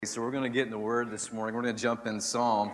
So we're going to get in the Word this morning. We're going to jump in Psalm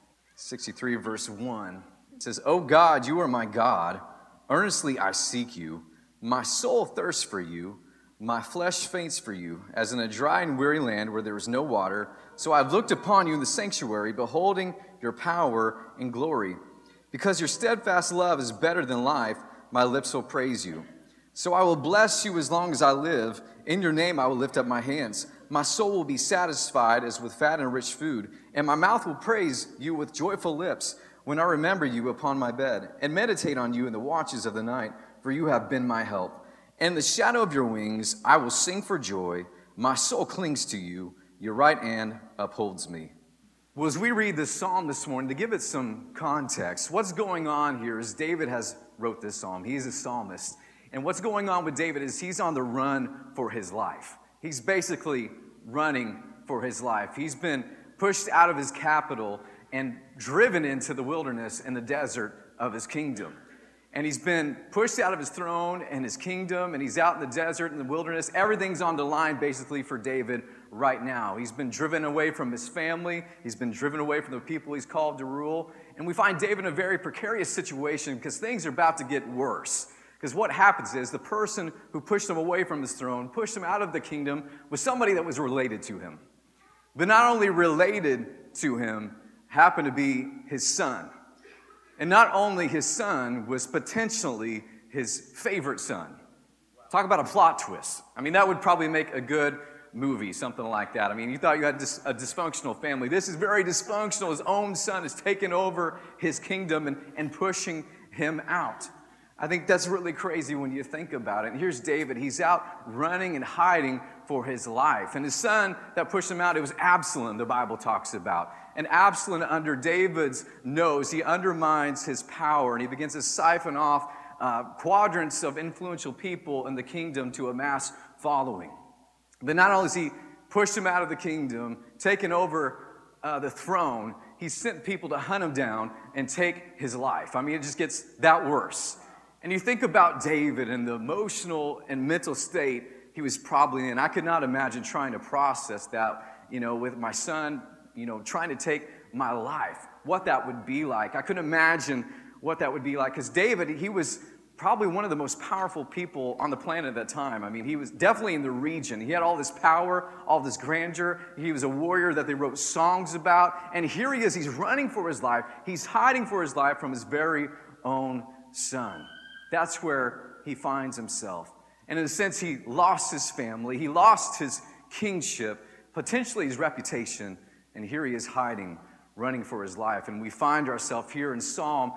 63, verse 1. It says, "O God, you are my God. Earnestly I seek you. My soul thirsts for you. My flesh faints for you, as in a dry and weary land where there is no water. So I've looked upon you in the sanctuary, beholding your power and glory. Because your steadfast love is better than life, my lips will praise you. So I will bless you as long as I live. In your name I will lift up my hands. My soul will be satisfied as with fat and rich food, and my mouth will praise you with joyful lips when I remember you upon my bed and meditate on you in the watches of the night, for you have been my help. In the shadow of your wings I will sing for joy. My soul clings to you. Your right hand upholds me." Well, as we read this psalm this morning, to give it some context, what's going on here is David has wrote this psalm. He's a psalmist. And what's going on with David is he's on the run for his life. He's basically running for his life. He's been pushed out of his capital and driven into the wilderness and the desert of his kingdom. And he's been pushed out of his throne and his kingdom, and he's out in the desert and the wilderness. Everything's on the line basically for David right now. He's been driven away from his family. He's been driven away from the people he's called to rule. And we find David in a very precarious situation because things are about to get worse. Because what happens is the person who pushed him away from his throne, pushed him out of the kingdom, was somebody that was related to him. But not only related to him, happened to be his son. And not only his son was potentially his favorite son. Talk about a plot twist. I mean, that would probably make a good movie, something like that. I mean, you thought you had a dysfunctional family. This is very dysfunctional. His own son is taking over his kingdom and pushing him out. I think that's really crazy when you think about it. And here's David. He's out running and hiding for his life. And his son that pushed him out, it was Absalom, the Bible talks about. And Absalom, under David's nose, he undermines his power, and he begins to siphon off quadrants of influential people in the kingdom to amass following. But not only has he pushed him out of the kingdom, taken over the throne, he sent people to hunt him down and take his life. I mean, it just gets that worse. And you think about David and the emotional and mental state he was probably in. I could not imagine trying to process that, with my son, trying to take my life, what that would be like. I couldn't imagine what that would be like. Because David, he was probably one of the most powerful people on the planet at that time. I mean, he was definitely in the region. He had all this power, all this grandeur. He was a warrior that they wrote songs about. And here he is. He's running for his life. He's hiding for his life from his very own son. That's where he finds himself. And in a sense, he lost his family. He lost his kingship, potentially his reputation. And here he is hiding, running for his life. And we find ourselves here in Psalm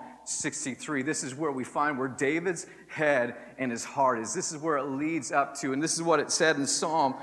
63. This is where we find where David's head and his heart is. This is where it leads up to. And this is what it said in Psalm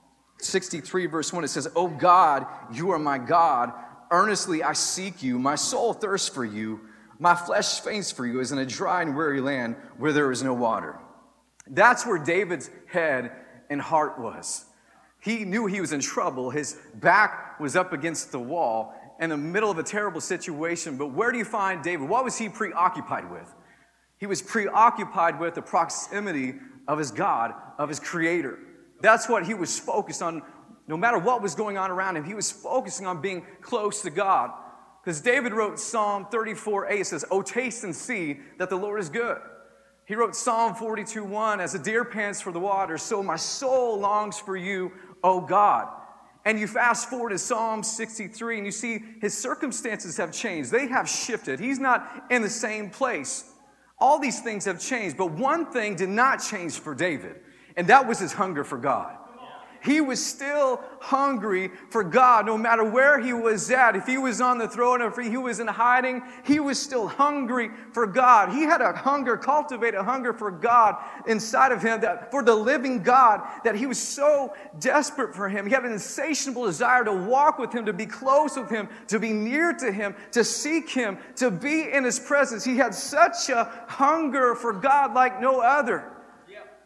63, verse 1. It says, "O God, you are my God. Earnestly I seek you. My soul thirsts for you. My flesh faints for you, as in a dry and weary land where there is no water." That's where David's head and heart was. He knew he was in trouble. His back was up against the wall in the middle of a terrible situation. But where do you find David? What was he preoccupied with? He was preoccupied with the proximity of his God, of his Creator. That's what he was focused on. No matter what was going on around him, he was focusing on being close to God. Because David wrote Psalm 34:8, it says, "O taste and see that the Lord is good." He wrote Psalm 42:1, "As a deer pants for the water, so my soul longs for you, O God." And you fast forward to Psalm 63, and you see his circumstances have changed. They have shifted. He's not in the same place. All these things have changed, but one thing did not change for David, and that was his hunger for God. He was still hungry for God no matter where he was at. If he was on the throne or if he was in hiding, he was still hungry for God. He had a hunger, cultivate a hunger for God inside of him, that for the living God, that he was so desperate for him. He had an insatiable desire to walk with him, to be close with him, to be near to him, to seek him, to be in his presence. He had such a hunger for God like no other.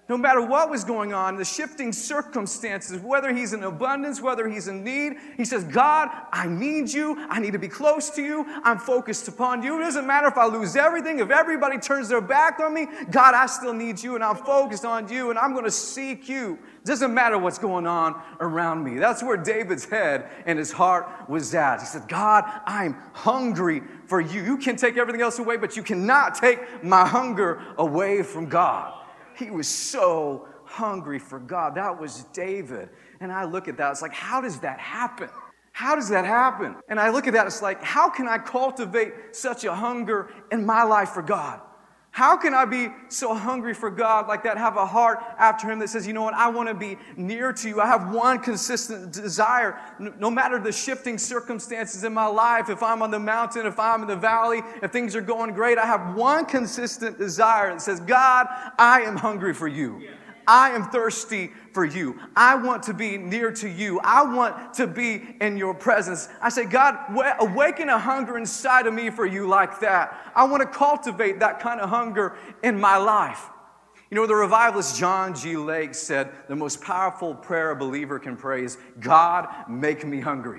No matter what was going on, the shifting circumstances, whether he's in abundance, whether he's in need, he says, God, I need you. I need to be close to you. I'm focused upon you. It doesn't matter if I lose everything, if everybody turns their back on me. God, I still need you, and I'm focused on you, and I'm going to seek you. It doesn't matter what's going on around me. That's where David's head and his heart was at. He said, God, I'm hungry for you. You can take everything else away, but you cannot take my hunger away from God. He was so hungry for God. That was David. And I look at that, it's like, how does that happen? How does that happen? And I look at that, it's like, how can I cultivate such a hunger in my life for God? How can I be so hungry for God like that, have a heart after Him that says, you know what, I want to be near to you. I have one consistent desire, no matter the shifting circumstances in my life, if I'm on the mountain, if I'm in the valley, if things are going great, I have one consistent desire that says, God, I am hungry for you. I am thirsty for you. I want to be near to you. I want to be in your presence. I say, God, awaken a hunger inside of me for you like that. I want to cultivate that kind of hunger in my life. You know, the revivalist John G. Lake said, the most powerful prayer a believer can pray is, God, make me hungry.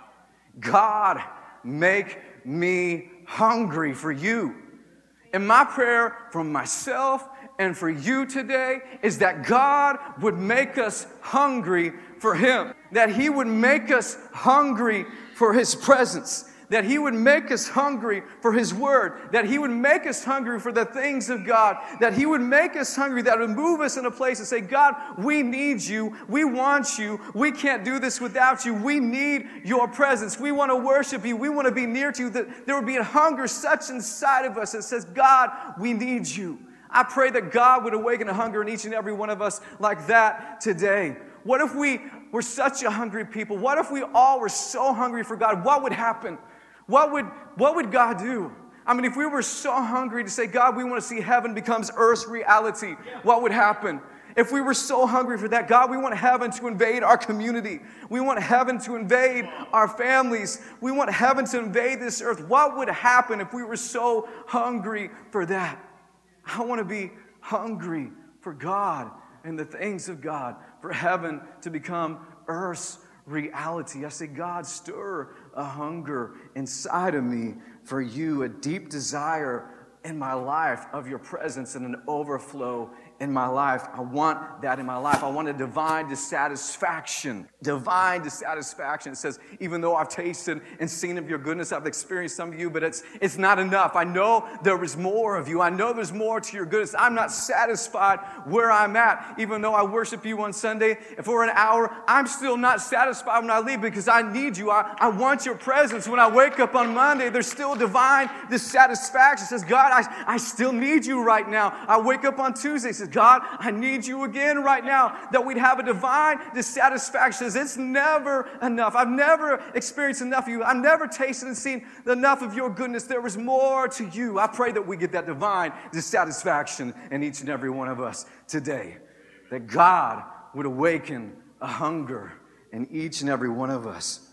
God, make me hungry for you. And my prayer for myself and for you today is that God would make us hungry for Him, that He would make us hungry for His presence, that He would make us hungry for His Word, that He would make us hungry for the things of God, that He would make us hungry, that would move us in a place and say, God, we need you, we want you, we can't do this without you, we need your presence, we want to worship you, we want to be near to you, that there would be a hunger such inside of us that says, God, we need you. I pray that God would awaken a hunger in each and every one of us like that today. What if we were such a hungry people? What if we all were so hungry for God? What would happen? What would God do? I mean, if we were so hungry to say, God, we want to see heaven becomes earth's reality, what would happen? If we were so hungry for that, God, we want heaven to invade our community. We want heaven to invade our families. We want heaven to invade this earth. What would happen if we were so hungry for that? I want to be hungry for God and the things of God, for heaven to become earth's reality. I say, God, stir a hunger inside of me for you, a deep desire in my life of your presence and an overflow in my life. I want that in my life. I want a divine dissatisfaction. Divine dissatisfaction. It says, even though I've tasted and seen of your goodness, I've experienced some of you, but it's not enough. I know there is more of you. I know there's more to your goodness. I'm not satisfied where I'm at. Even though I worship you on Sunday, and for an hour, I'm still not satisfied when I leave because I need you. I want your presence. When I wake up on Monday, there's still divine dissatisfaction. It says, God, I still need you right now. I wake up on Tuesday, it says, God, I need you again right now. That we'd have a divine dissatisfaction. It says, it's never enough. I've never experienced enough of you. I've never tasted and seen enough of your goodness. There is more to you. I pray that we get that divine dissatisfaction in each and every one of us today. That God would awaken a hunger in each and every one of us.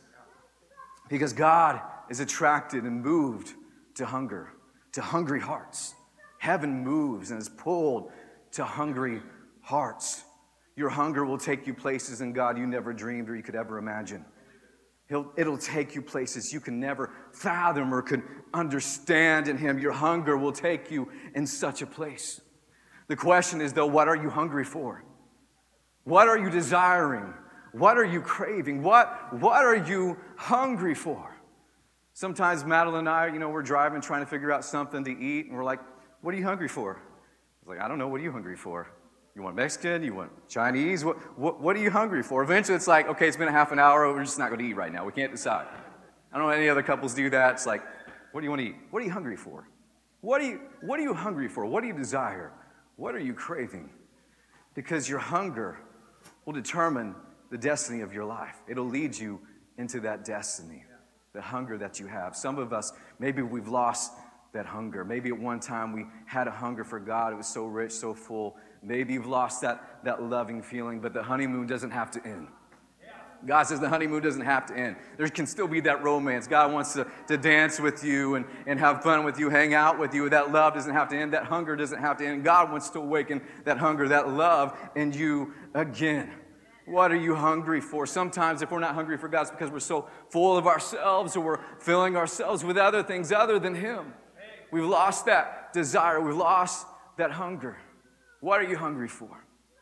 Because God is attracted and moved to hunger, to hungry hearts. Heaven moves and is pulled to hungry hearts. Your hunger will take you places in God you never dreamed or you could ever imagine. It'll take you places you can never fathom or could understand in Him. Your hunger will take you in such a place. The question is, though, what are you hungry for? What are you desiring? What are you craving? What are you hungry for? Sometimes Madeline and I, we're driving, trying to figure out something to eat, and we're like, what are you hungry for? It's like, I don't know, what are you hungry for? You want Mexican? You want Chinese? What are you hungry for? Eventually it's like, okay, it's been a half an hour, we're just not going to eat right now. We can't decide. I don't know any other couples do that. It's like, what do you want to eat? What are you hungry for? What are you hungry for? What do you desire? What are you craving? Because your hunger will determine the destiny of your life. It'll lead you into that destiny, the hunger that you have. Some of us, maybe we've lost that hunger. Maybe at one time we had a hunger for God. It was so rich, so full. Maybe you've lost that loving feeling, but the honeymoon doesn't have to end. God says the honeymoon doesn't have to end. There can still be that romance. God wants to dance with you and have fun with you, hang out with you. That love doesn't have to end. That hunger doesn't have to end. God wants to awaken that hunger, that love in you again. What are you hungry for? Sometimes if we're not hungry for God, it's because we're so full of ourselves, or we're filling ourselves with other things other than Him. We've lost that desire. We've lost that hunger. What are you hungry for?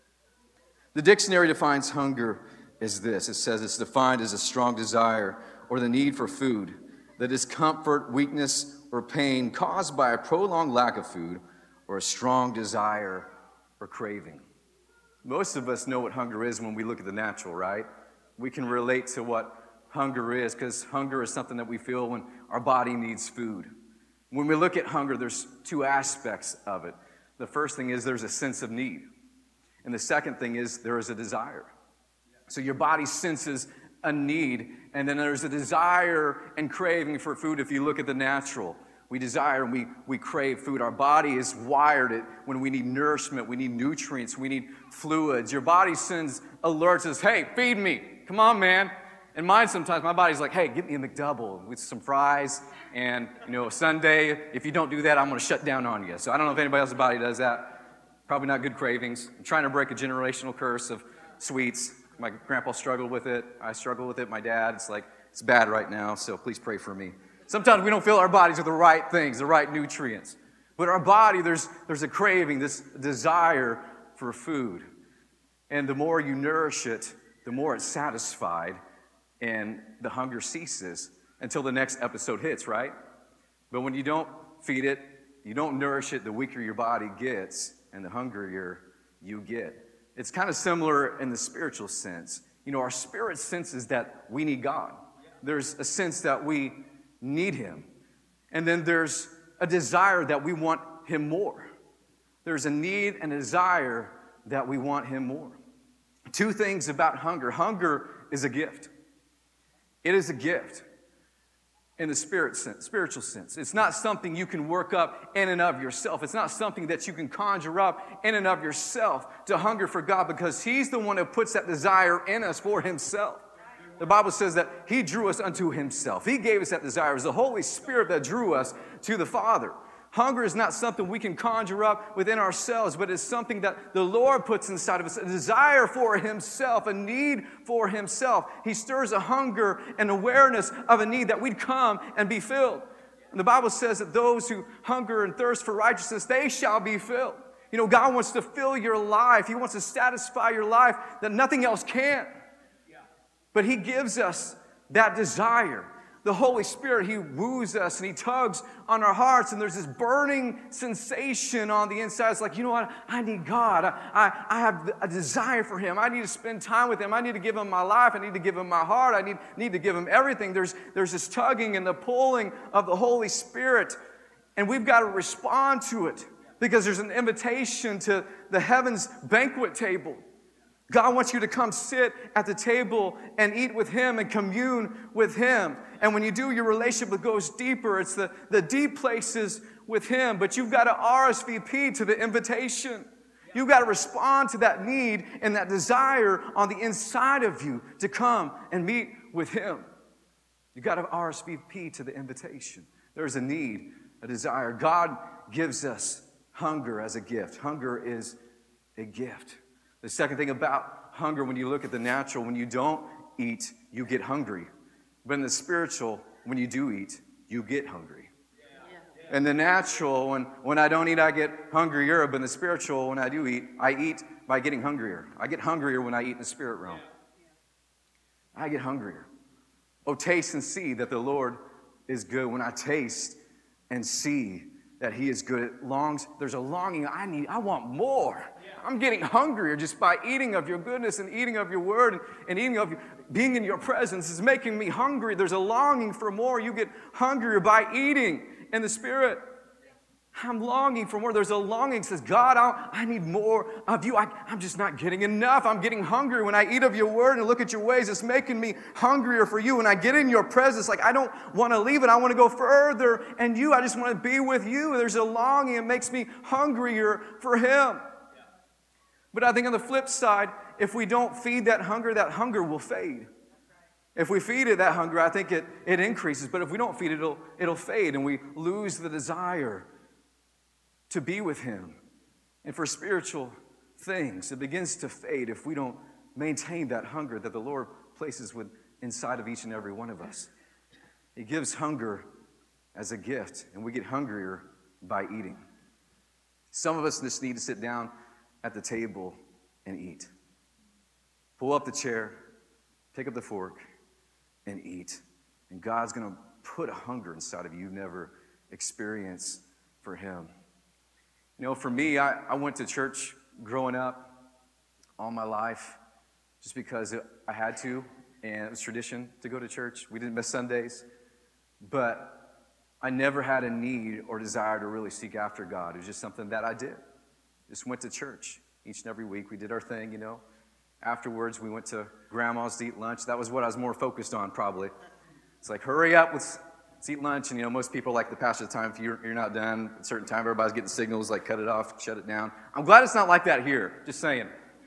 The dictionary defines hunger as this. It says it's defined as a strong desire or the need for food, the discomfort, weakness, or pain caused by a prolonged lack of food or a strong desire or craving. Most of us know what hunger is when we look at the natural, right? We can relate to what hunger is, because hunger is something that we feel when our body needs food. When we look at hunger, there's two aspects of it. The first thing is there's a sense of need. And the second thing is there is a desire. So your body senses a need, and then there's a desire and craving for food. If you look at the natural, we desire and we crave food. Our body is wired it when we need nourishment, we need nutrients, we need fluids. Your body sends alerts, says, hey, feed me. Come on, man. And mine sometimes, my body's like, hey, get me a McDouble with some fries and, Sunday. If you don't do that, I'm going to shut down on you. So I don't know if anybody else's body does that. Probably not good cravings. I'm trying to break a generational curse of sweets. My grandpa struggled with it. I struggle with it. My dad, it's bad right now, so please pray for me. Sometimes we don't fill our bodies with the right things, the right nutrients. But our body, there's a craving, this desire for food. And the more you nourish it, the more it's satisfied, and the hunger ceases until the next episode hits, right? But when you don't feed it, you don't nourish it, the weaker your body gets and the hungrier you get. It's kind of similar in the spiritual sense. Our spirit senses that we need God. There's a sense that we need Him. And then there's a desire that we want Him more. There's a need and a desire that we want Him more. Two things about hunger. Hunger is a gift. It is a gift in the spiritual sense. It's not something you can work up in and of yourself. It's not something that you can conjure up in and of yourself to hunger for God, because He's the one who puts that desire in us for Himself. The Bible says that He drew us unto Himself. He gave us that desire. It was the Holy Spirit that drew us to the Father. Hunger is not something we can conjure up within ourselves, but it's something that the Lord puts inside of us, a desire for Himself, a need for Himself. He stirs a hunger and awareness of a need that we'd come and be filled. And the Bible says that those who hunger and thirst for righteousness, they shall be filled. God wants to fill your life. He wants to satisfy your life that nothing else can. But He gives us that desire. The Holy Spirit, He woos us and He tugs on our hearts, and there's this burning sensation on the inside. It's like, you know what? I need God. I have a desire for Him. I need to spend time with Him. I need to give Him my life. I need to give Him my heart. I need to give Him everything. There's this tugging and the pulling of the Holy Spirit, and we've got to respond to it, because there's an invitation to the heavens banquet table. God wants you to come sit at the table and eat with Him and commune with Him. And when you do, your relationship goes deeper. It's the deep places with Him. But you've got to RSVP to the invitation. You've got to respond to that need and that desire on the inside of you to come and meet with Him. You've got to RSVP to the invitation. There's a need, a desire. God gives us hunger as a gift. Hunger is a gift. The second thing about hunger, when you look at the natural, when you don't eat, you get hungry. But in the spiritual, when you do eat, you get hungry. In the natural, when I don't eat, I get hungrier. But in the spiritual, when I do eat, I eat by getting hungrier. I get hungrier when I eat in the spirit realm. I get hungrier. Oh, taste and see that the Lord is good. When I taste and see that He is good, there's a longing. I want more. I'm getting hungrier just by eating of your goodness and eating of your word and eating of being in your presence is making me hungry. There's a longing for more. You get hungrier by eating in the Spirit. I'm longing for more. There's a longing that says, God, I need more of you. I'm just not getting enough. I'm getting hungry when I eat of your word and look at your ways. It's making me hungrier for you. When I get in your presence, I don't want to leave it. I want to go further. And I just want to be with you. There's a longing. It makes me hungrier for Him. But I think on the flip side, if we don't feed that hunger will fade. If we feed it that hunger, I think it increases. But if we don't feed it, it'll fade, and we lose the desire to be with him. And for spiritual things, it begins to fade if we don't maintain that hunger that the Lord places inside of each and every one of us. He gives hunger as a gift, and we get hungrier by eating. Some of us just need to sit down at the table and eat. Pull up the chair, pick up the fork, and eat. And God's going to put a hunger inside of you you've never experienced for him. You know, for me, I went to church growing up all my life just because I had to, and it was tradition to go to church. We didn't miss Sundays. But I never had a need or desire to really seek after God. It was just something that I did. Just went to church each and every week. We did our thing, you know. Afterwards, we went to grandma's to eat lunch. That was what I was more focused on, probably. It's like, hurry up, let's eat lunch. And, you know, most people like to pass the time. If you're not done at a certain time, everybody's getting signals, like, cut it off, shut it down. I'm glad it's not like that here, just saying.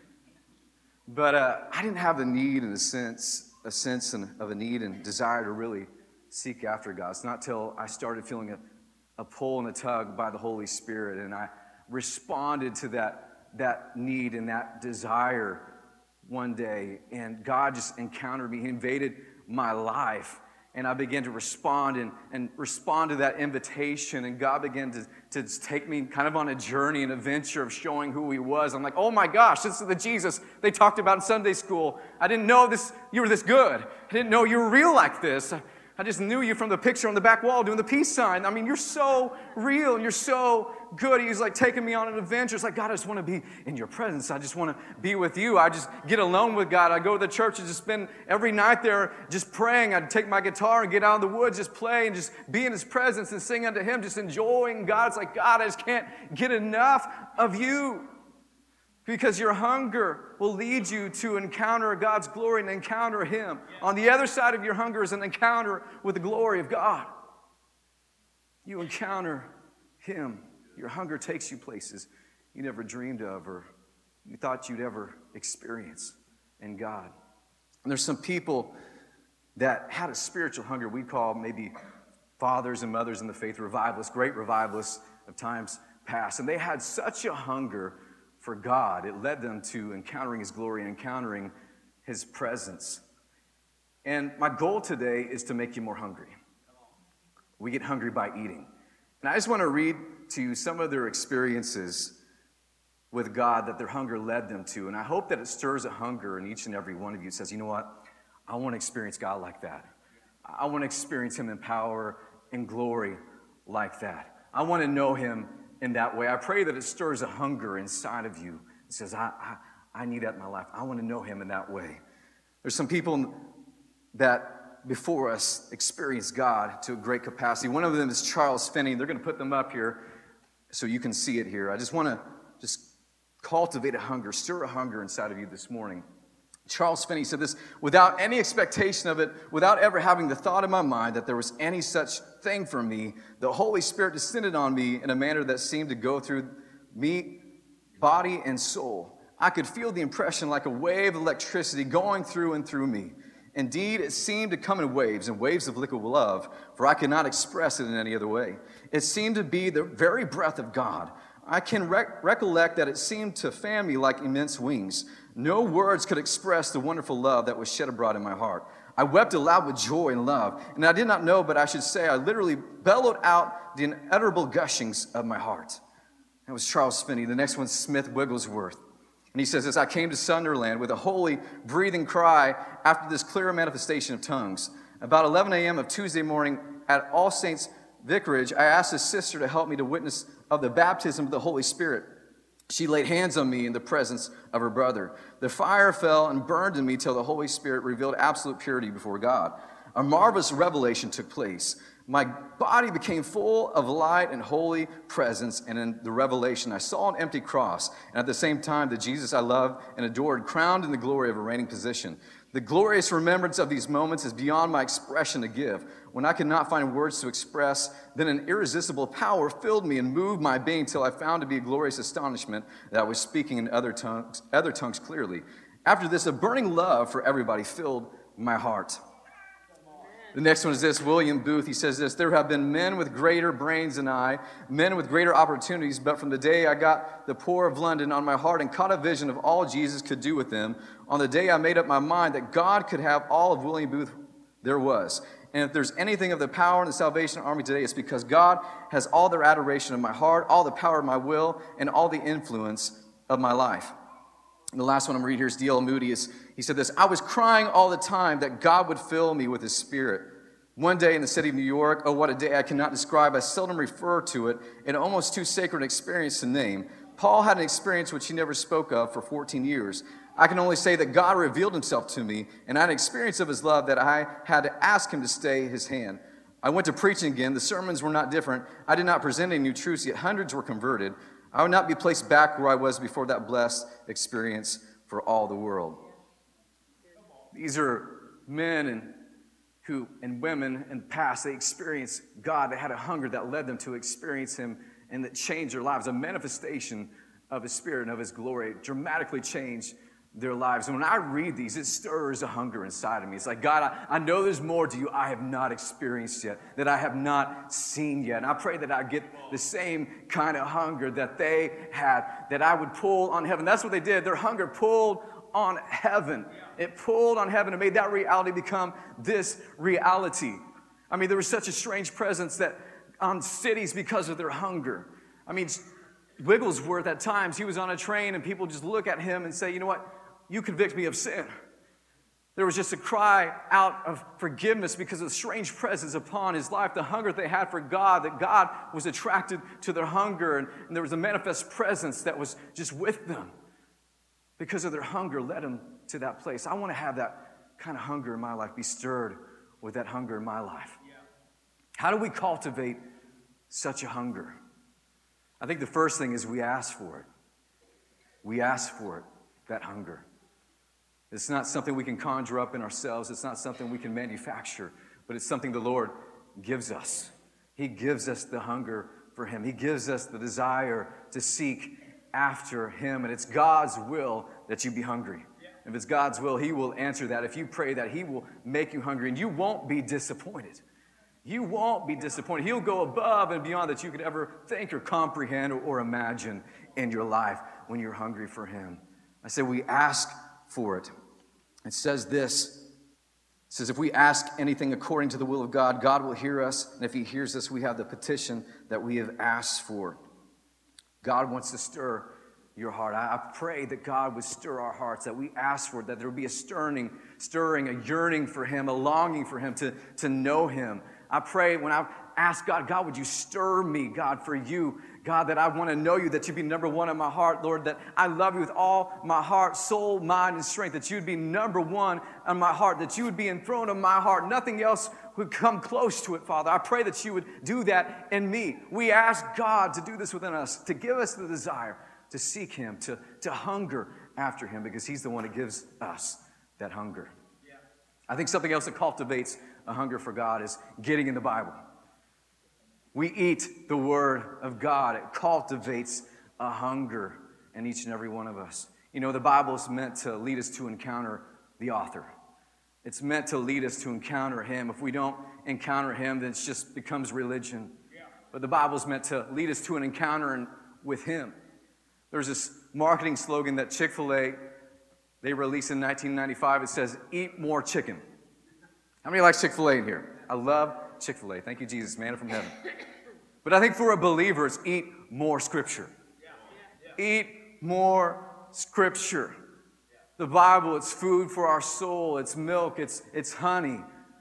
But I didn't have the need, in a sense of a need and desire to really seek after God. It's not till I started feeling a pull and a tug by the Holy Spirit, and I responded to that need and that desire one day, and God just encountered me. He invaded my life, and I began to respond and respond to that invitation, and God began to take me kind of on a journey, an adventure of showing who he was. I'm like, oh my gosh, this is the Jesus they talked about in Sunday school. I didn't know you were this good. I didn't know you were real like this. I just knew you from the picture on the back wall doing the peace sign. I mean, you're so real and you're so good. He's like taking me on an adventure. It's like, God, I just want to be in your presence. I just want to be with you. I just get alone with God. I go to the church and just spend every night there just praying. I'd take my guitar and get out in the woods, just play and just be in his presence and sing unto him, just enjoying God. It's like, God, I just can't get enough of you. Because your hunger will lead you to encounter God's glory and encounter him. On the other side of your hunger is an encounter with the glory of God. You encounter him. Your hunger takes you places you never dreamed of or you thought you'd ever experience in God. And there's some people that had a spiritual hunger we call maybe fathers and mothers in the faith, revivalists, great revivalists of times past. And they had such a hunger for God, it led them to encountering his glory and encountering his presence. And my goal today is to make you more hungry. We get hungry by eating. And I just want to read to you some of their experiences with God that their hunger led them to. And I hope that it stirs a hunger in each and every one of you. It says, you know what? I want to experience God like that. I want to experience him in power and glory like that. I want to know him in that way. I pray that it stirs a hunger inside of you. It says, I need that in my life. I want to know him in that way. There's some people that before us experienced God to a great capacity. One of them is Charles Finney. They're going to put them up here so you can see it here. I just want to cultivate a hunger, stir a hunger inside of you this morning. Charles Finney said this, without any expectation of it, without ever having the thought in my mind that there was any such thing for me, the Holy Spirit descended on me in a manner that seemed to go through me, body and soul. I could feel the impression like a wave of electricity going through and through me. Indeed, it seemed to come in waves of liquid love, for I could not express it in any other way. It seemed to be the very breath of God. I can recollect that it seemed to fan me like immense wings. No words could express the wonderful love that was shed abroad in my heart. I wept aloud with joy and love, and I did not know, but I should say I literally bellowed out the unutterable gushings of my heart. That was Charles Finney. The next one's Smith Wigglesworth. And he says, as I came to Sunderland with a holy, breathing cry after this clear manifestation of tongues, about 11 a.m. of Tuesday morning at All Saints Vicarage, I asked a sister to help me to witness of the baptism of the Holy Spirit. She laid hands on me in the presence of her brother. The fire fell and burned in me till the Holy Spirit revealed absolute purity before God. A marvelous revelation took place. My body became full of light and holy presence, and in the revelation I saw an empty cross, and at the same time the Jesus I loved and adored, crowned in the glory of a reigning position. The glorious remembrance of these moments is beyond my expression to give. When I could not find words to express, then an irresistible power filled me and moved my being till I found to be a glorious astonishment that I was speaking in other tongues clearly. After this, a burning love for everybody filled my heart. The next one is this, William Booth. He says this, there have been men with greater brains than I, men with greater opportunities, but from the day I got the poor of London on my heart and caught a vision of all Jesus could do with them, on the day I made up my mind that God could have all of William Booth there was. And if there's anything of the power in the Salvation Army today, it's because God has all the adoration of my heart, all the power of my will, and all the influence of my life. And the last one I'm reading here is D.L. Moody. He said this, I was crying all the time that God would fill me with His Spirit. One day in the city of New York, oh, what a day I cannot describe. I seldom refer to it, an almost too sacred experience to name. Paul had an experience which he never spoke of for 14 years. I can only say that God revealed Himself to me, and I had an experience of His love that I had to ask Him to stay His hand. I went to preaching again. The sermons were not different. I did not present any new truths, yet hundreds were converted. I would not be placed back where I was before that blessed experience for all the world. These are men and women in the past. They experienced God. They had a hunger that led them to experience Him and that changed their lives. A manifestation of His Spirit and of His glory dramatically changed their lives. And when I read these, it stirs a hunger inside of me. It's like, God, I know there's more to you I have not experienced yet, that I have not seen yet. And I pray that I get the same kind of hunger that they had, that I would pull on heaven. That's what they did. Their hunger pulled on heaven. It pulled on heaven and made that reality become this reality. I mean, there was such a strange presence that on cities because of their hunger. I mean, Wigglesworth at times, he was on a train and people just look at him and say, you know what? You convict me of sin. There was just a cry out of forgiveness because of the strange presence upon his life, the hunger they had for God, that God was attracted to their hunger, and there was a manifest presence that was just with them. Because of their hunger led them to that place. I want to have that kind of hunger in my life, be stirred with that hunger in my life. How do we cultivate such a hunger? I think the first thing is we ask for it. We ask for it, that hunger. It's not something we can conjure up in ourselves. It's not something we can manufacture, but it's something the Lord gives us. He gives us the hunger for Him. He gives us the desire to seek after Him, and it's God's will that you be hungry. If it's God's will, He will answer that. If you pray that, He will make you hungry, and you won't be disappointed. You won't be disappointed. He'll go above and beyond that you could ever think or comprehend or imagine in your life when you're hungry for Him. I say we ask for it. It says this. It says, if we ask anything according to the will of God, God will hear us. And if He hears us, we have the petition that we have asked for. God wants to stir your heart. I pray that God would stir our hearts, that we ask for it, that there would be a stirring, a yearning for Him, a longing for Him, to know Him. I pray when I ask God, God, would you stir me, God, for you? God, that I want to know you, that you be number one in my heart, Lord, that I love you with all my heart, soul, mind, and strength, that you would be number one in my heart, that you would be enthroned in my heart. Nothing else would come close to it, Father. I pray that you would do that in me. We ask God to do this within us, to give us the desire to seek Him, to hunger after Him, because He's the one that gives us that hunger. Yeah. I think something else that cultivates a hunger for God is getting in the Bible. We eat the Word of God. It cultivates a hunger in each and every one of us. You know, the Bible is meant to lead us to encounter the author. It's meant to lead us to encounter Him. If we don't encounter Him, then it just becomes religion. Yeah. But the Bible is meant to lead us to an encounter with Him. There's this marketing slogan that Chick-fil-A, they released in 1995. It says, eat more chicken. How many likes Chick-fil-A in here? I love Chick-fil-A. Thank you, Jesus, manna from heaven. But I think for a believer, it's eat more Scripture. Eat more Scripture. The Bible, it's food for our soul. It's milk. It's honey.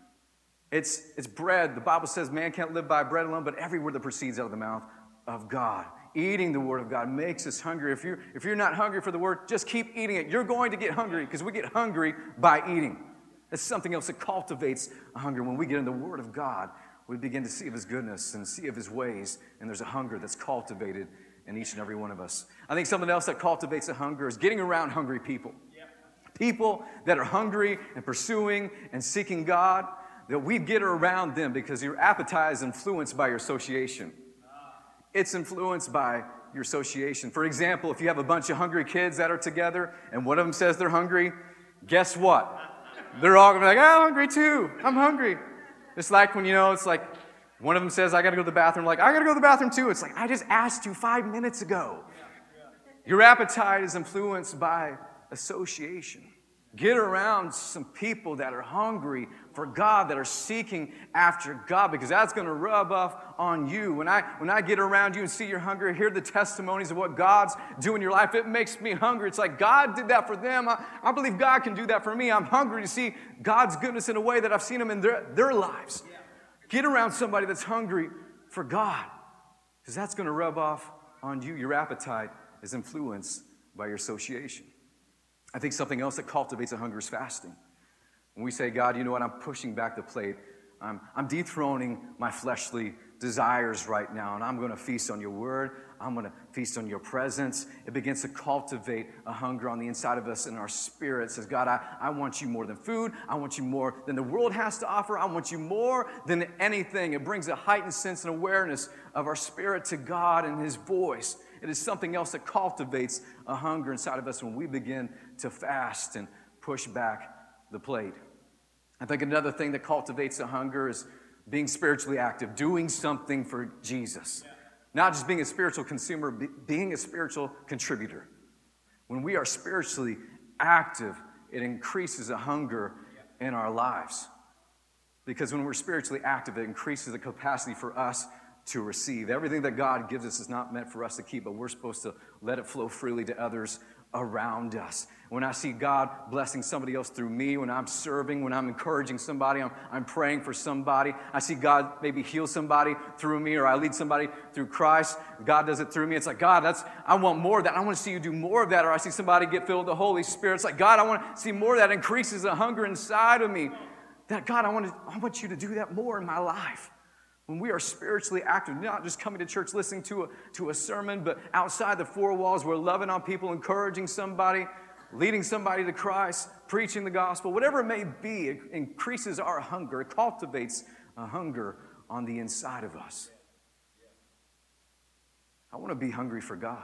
It's bread. The Bible says man can't live by bread alone, but every word that proceeds out of the mouth of God. Eating the Word of God makes us hungry. If you're not hungry for the Word, just keep eating it. You're going to get hungry because we get hungry by eating. It's something else that cultivates a hunger. When we get in the Word of God, we begin to see of His goodness and see of His ways, and there's a hunger that's cultivated in each and every one of us. I think something else that cultivates a hunger is getting around hungry people. People that are hungry and pursuing and seeking God, that we get around them because your appetite is influenced by your association. It's influenced by your association. For example, if you have a bunch of hungry kids that are together and one of them says they're hungry, guess what? They're all going to be like, I'm hungry too. I'm hungry. It's like when, it's like one of them says, I got to go to the bathroom. Like, I got to go to the bathroom too. It's like, I just asked you 5 minutes ago. Your appetite is influenced by association. Get around some people that are hungry for God, that are seeking after God, because that's going to rub off on you. When I get around you and see you're hungry, hear the testimonies of what God's doing in your life, it makes me hungry. It's like God did that for them. I believe God can do that for me. I'm hungry to see God's goodness in a way that I've seen Him in their lives. Get around somebody that's hungry for God, because that's going to rub off on you. Your appetite is influenced by your association. I think something else that cultivates a hunger is fasting. When we say, God, you know what, I'm pushing back the plate. I'm dethroning my fleshly desires right now, and I'm going to feast on your word. I'm going to feast on your presence. It begins to cultivate a hunger on the inside of us, and our spirit says, God, I want you more than food. I want you more than the world has to offer. I want you more than anything. It brings a heightened sense and awareness of our spirit to God and His voice. It is something else that cultivates a hunger inside of us when we begin to fast and push back the plate. I think another thing that cultivates a hunger is being spiritually active, doing something for Jesus. Not just being a spiritual consumer, being a spiritual contributor. When we are spiritually active, it increases a hunger in our lives. Because when we're spiritually active, it increases the capacity for us to receive. Everything that God gives us is not meant for us to keep, but we're supposed to let it flow freely to others around us. When I see God blessing somebody else through me, when I'm serving, when I'm encouraging somebody, I'm praying for somebody, I see God maybe heal somebody through me, or I lead somebody through Christ, God does it through me. It's like, God, I want more of that. I want to see you do more of that. Or I see somebody get filled with the Holy Spirit. It's like, God, I want to see more of that. Increases a hunger inside of me. That, God, I want you to do that more in my life. When we are spiritually active, not just coming to church listening to a sermon, but outside the four walls, we're loving on people, encouraging somebody, leading somebody to Christ, preaching the gospel, whatever it may be, it increases our hunger. It cultivates a hunger on the inside of us. I want to be hungry for God.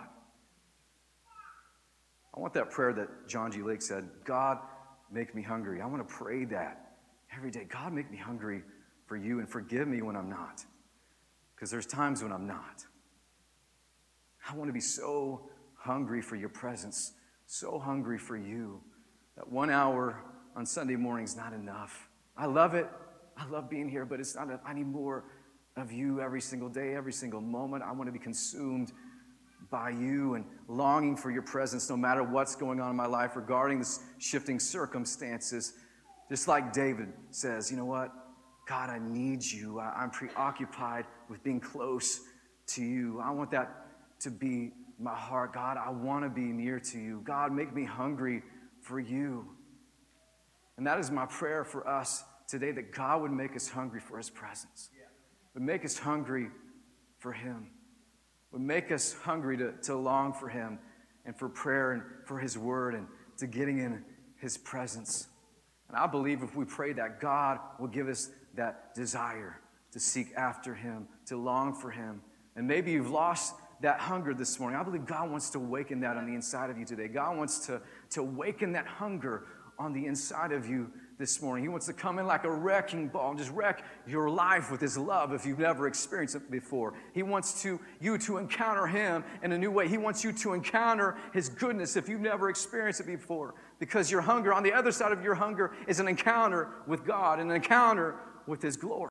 I want that prayer that John G. Lake said, God, make me hungry. I want to pray that every day. God, make me hungry for you, and forgive me when I'm not, because there's times when I'm not. I want to be so hungry for your presence, so hungry for you, that 1 hour on Sunday morning is not enough. I love it. I love being here, but it's not enough. I need more of you every single day, every single moment. I want to be consumed by you and longing for your presence no matter what's going on in my life regarding the shifting circumstances. Just like David says, you know what? God, I need you. I'm preoccupied with being close to you. I want that to be my heart. God, I want to be near to you. God, make me hungry for you. And that is my prayer for us today, that God would make us hungry for His presence. Would make us hungry for Him. Would make us hungry to long for Him and for prayer and for His word and to getting in His presence. And I believe if we pray that, God will give us that desire to seek after Him, to long for Him. And maybe you've lost that hunger this morning. I believe God wants to awaken that on the inside of you today. God wants to awaken that hunger on the inside of you this morning. He wants to come in like a wrecking ball and just wreck your life with His love if you've never experienced it before. He wants you to encounter Him in a new way. He wants you to encounter His goodness if you've never experienced it before. Because your hunger, on the other side of your hunger, is an encounter with God, an encounter with His glory.